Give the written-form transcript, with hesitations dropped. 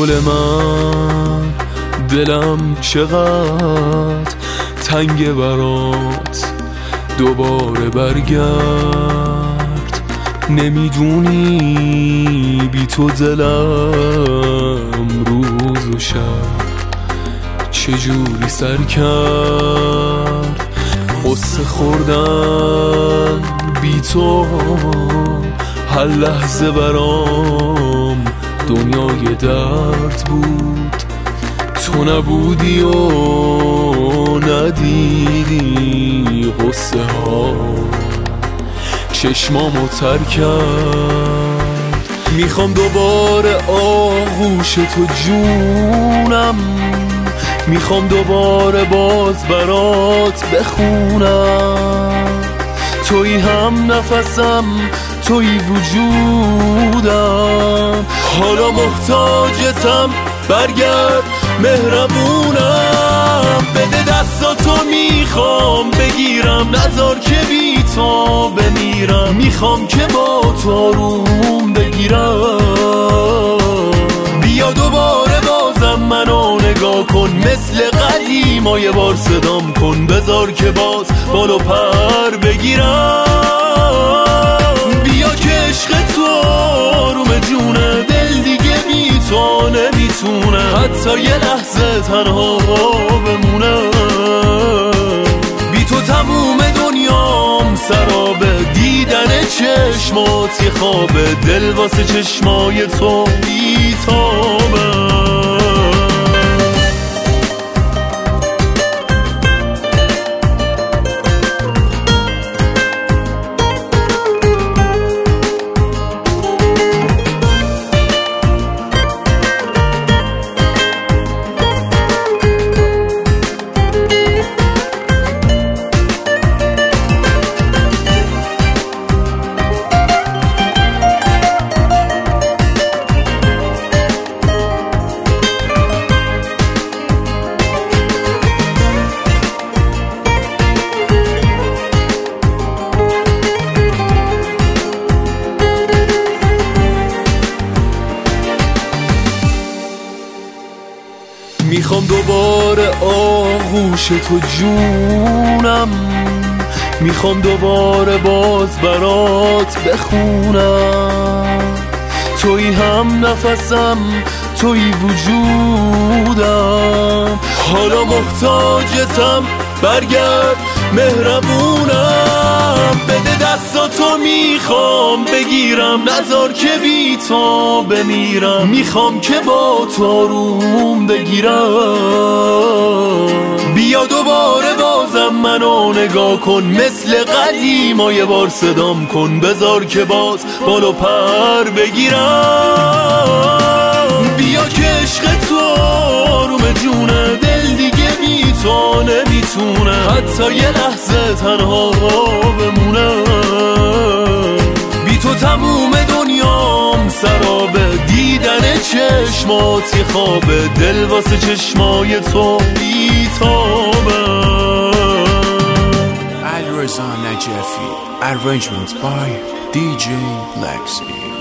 گل من دلم چقدر تنگ برات دوباره برگرد. نمیدونی بی تو دلم روز و شب چجوری سر کرد. قصه خوردن بی تو هر لحظه برام دنیای درد بود. تو نبودی و ندیدی قصه ها چشمامو تر کرد. میخوام دوباره آغوش تو جونم، میخوام دوباره باز برات بخونم. توی هم نفسم، توی وجودم، حالا محتاجتم، برگرد مهربونم. بده دستاتو میخوام بگیرم، نذار که بی تو بمیرم. میخوام که با تو آروم بگیرم. بیا دوباره بازم منو نگاه کن، مثل قدیما یه بار صدام کن. بذار که باز بالو پر بگیرم. بیا که عشق تو آروم جونه، دل دیگه بی تو نمیتونه حتی یه لحظه تنها بمونه. بی تو تموم دنیام سرابه، دیدن چشمات یه خوابه. دل واسه چشمای تو بیتابه. میخوام دوباره آغوش تو جونم، میخوام دوباره باز برات بخونم. توی هم نفسم، توی وجودم، حالا محتاجتم، برگرد مهربونم. بده دستاتو میخوام بگیرم، نذار که بی تو بمیرم. میخوام که با تو آروم بگیرم. بیا دوباره بازم منو نگاه کن، مثل قدیما یه بار صدام کن. بذار که باز بالو پر بگیرم. بیا که عشق تو آروم جونه، دل دیگه بی تو نمیتونه حتی یه لحظه تنها بمونه. بی تو تموم دنیام سرابه، دیدن چشمات یه خوابه. دل واسه چشمای تو بیتابه. Alireza Najafi, arrangement by DJ Lexi.